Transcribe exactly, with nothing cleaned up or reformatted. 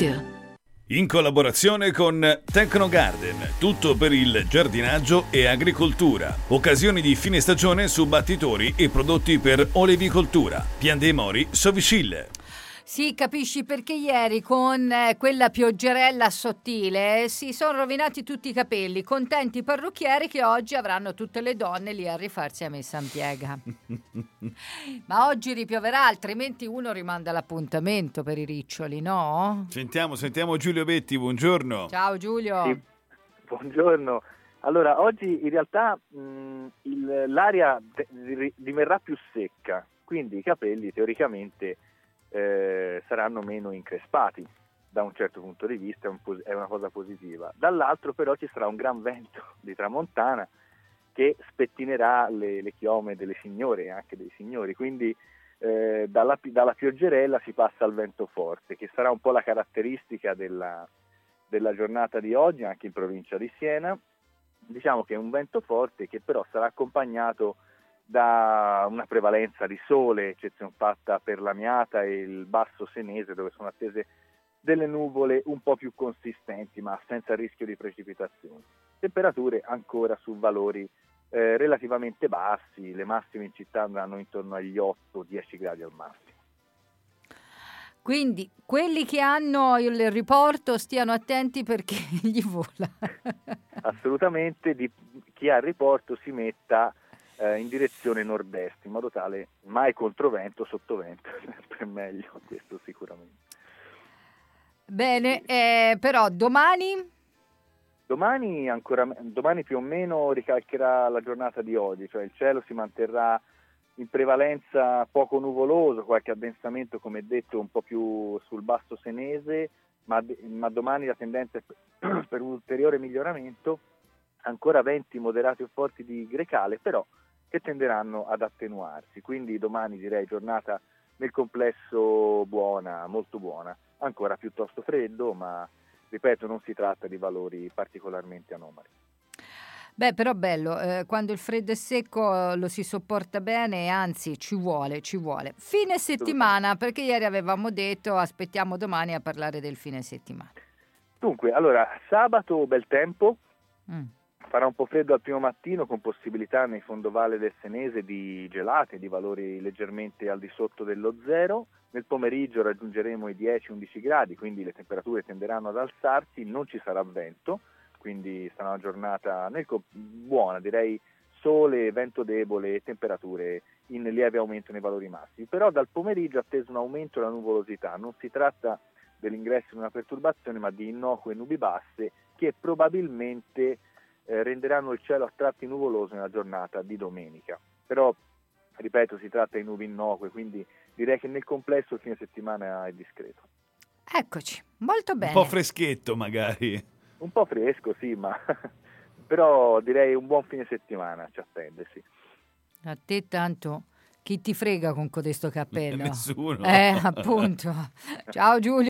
do. In collaborazione con Tecnogarden, tutto per il giardinaggio e agricoltura. Occasioni di fine stagione su battitori e prodotti per olevicoltura. Pian dei Mori, Sovicille. Sì, capisci perché ieri con eh, quella pioggerella sottile si sono rovinati tutti i capelli. Contenti i parrucchieri che oggi avranno tutte le donne lì a rifarsi a messa in piega. Ma oggi ripioverà, altrimenti uno rimanda l'appuntamento per i riccioli, no? Sentiamo, sentiamo Giulio Betti, buongiorno. Ciao Giulio. Sì, buongiorno. Allora, oggi in realtà mh, il, l'aria de- rimarrà più secca, quindi i capelli teoricamente Eh, saranno meno increspati. Da un certo punto di vista è, un pos- è una cosa positiva. Dall'altro però ci sarà un gran vento di tramontana che spettinerà le, le chiome delle signore e anche dei signori, quindi eh, dalla, dalla pioggerella si passa al vento forte, che sarà un po' la caratteristica della, della giornata di oggi anche in provincia di Siena. Diciamo che è un vento forte che però sarà accompagnato da una prevalenza di sole, eccezione fatta per l'Amiata e il basso senese, dove sono attese delle nuvole un po' più consistenti ma senza rischio di precipitazioni. Temperature ancora su valori eh, relativamente bassi, le massime in città andranno intorno agli otto dieci gradi al massimo. Quindi quelli che hanno il riporto stiano attenti perché gli vola. Assolutamente, di, chi ha il riporto si metta in direzione nord-est, in modo tale mai controvento, sottovento, sempre meglio, questo sicuramente. Bene, eh, però domani? Domani ancora, domani più o meno ricalcherà la giornata di oggi, cioè il cielo si manterrà in prevalenza poco nuvoloso, qualche addensamento come detto un po' più sul basso senese, ma, ma domani la tendenza è per, per un ulteriore miglioramento, ancora venti moderati o forti di grecale, però che tenderanno ad attenuarsi, quindi domani direi giornata nel complesso buona, molto buona, ancora piuttosto freddo, ma ripeto non si tratta di valori particolarmente anomali. Beh, però bello, eh, quando il freddo è secco lo si sopporta bene e anzi ci vuole, ci vuole. Fine settimana, perché ieri avevamo detto aspettiamo domani a parlare del fine settimana. Dunque, allora, sabato bel tempo, Mm. farà un po' freddo al primo mattino con possibilità nei fondovalle del Senese di gelate, di valori leggermente al di sotto dello zero. Nel pomeriggio raggiungeremo i dieci undici gradi, quindi le temperature tenderanno ad alzarsi, non ci sarà vento, quindi sarà una giornata nel co- buona, direi sole, vento debole e temperature in lieve aumento nei valori massimi. Però dal pomeriggio atteso un aumento della nuvolosità, non si tratta dell'ingresso di una perturbazione ma di innocue nubi basse che probabilmente Eh, renderanno il cielo a tratti nuvoloso nella giornata di domenica. Però, ripeto, si tratta di nubi innocue, quindi direi che nel complesso il fine settimana è discreto. Eccoci, molto bene. Un po' freschetto magari. Un po' fresco, sì, ma però direi un buon fine settimana ci attende, sì. A te tanto chi ti frega con codesto cappello? Nessuno. Eh, appunto. Ciao Giulio.